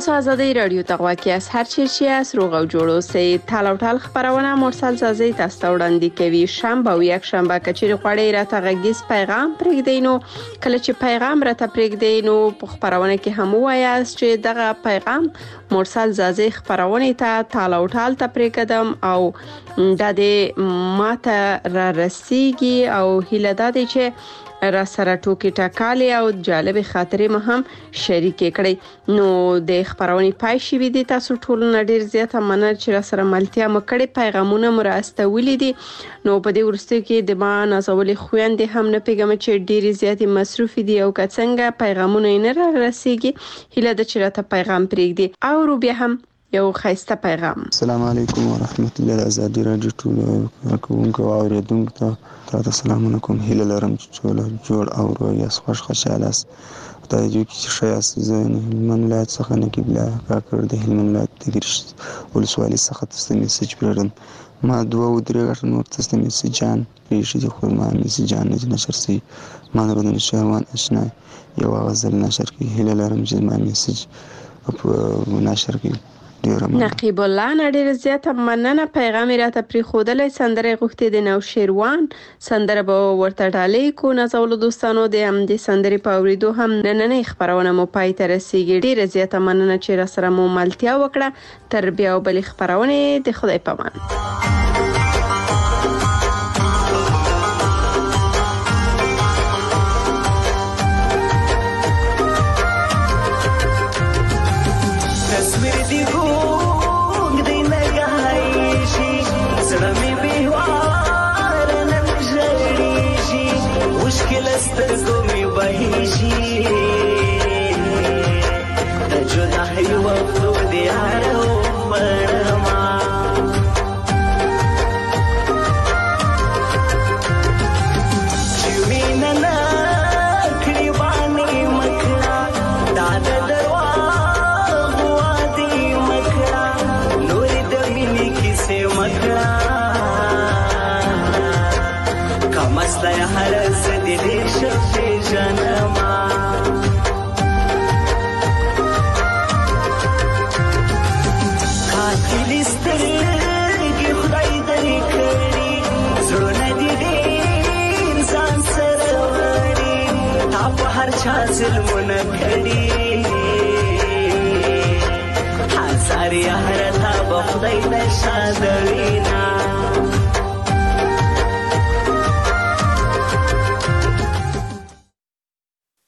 تاسو آزادۍ رادیو ته غواړئ از هر چیرې از روغ او جوړ اوسئ. تال او ټال خبرونه مرسل زازي تاسو ته وړاندې کوي. شنبه او یک شنبه کچېرې غواړئ راته غږیز پیغام پرېږدئ، نو کله چې پیغام راته پرېږدئ نو په خبرونه کې هم وایاست چې دغه پیغام مرسل زازي خبرونه ته تال او ټال ته پرېږدم او د دې ماته را رسیږي او هیله ده چې را سره ټوکی ټاکالي او جالب خاطرې مې هم شریک کړئ. نو د خبرونې پای شوې دي. تاسو ټول ډیر زیاته مننه چې را سره ملتیا مو کړې، پیغامونه مو راستولې دي. نو په دې وروستیو کې د ما نازولې خويندې هم نه پیغام چې ډیر زیاتې مصروف دي او که څنګه پیغامونه نه را رسیږي، هیله ده چې راته پیغام پرېږدي او بیا هم یو خیسته پیغام. السلام علیکم ورحمت الله. آزادۍ رادیو ټول کوونکو او اوریدونکو ته سلامونه کوم. هیله لرم چې ټول جوړ او روغ خوشاله است. خدای دې چې شایست زه هلمند ولایت څخه نقیب الله کاکړ د هلمند ولایت د ګرش ولسوالۍ څخه تاسو ته میسج پرېږدم. ما 2-3 غټ نور تاسو ته میسجان پرېښي دي، خو ما میسجان نه نشر سي. ما نه بدن شهوان آشنا یو غزل نشر کی. هیله لرم چې ما میسج په نشر کی. نقیب الله ډیر زیاته مننه. پیغام راته پری خودلې سندره غوښتي د نو شیروان سندره به ورته ډالې کو. نازول دوستانو د هم د سندرې په اوریدو هم نننې خبرونه مو پای ته رسیږي. ډیر زیاته مننه چې را سره مو ملتیا وکړه. تر بیا بل خبرونه د خدای پامان. ظلمونه کړي هزار یاره تا به خدای د شادوینا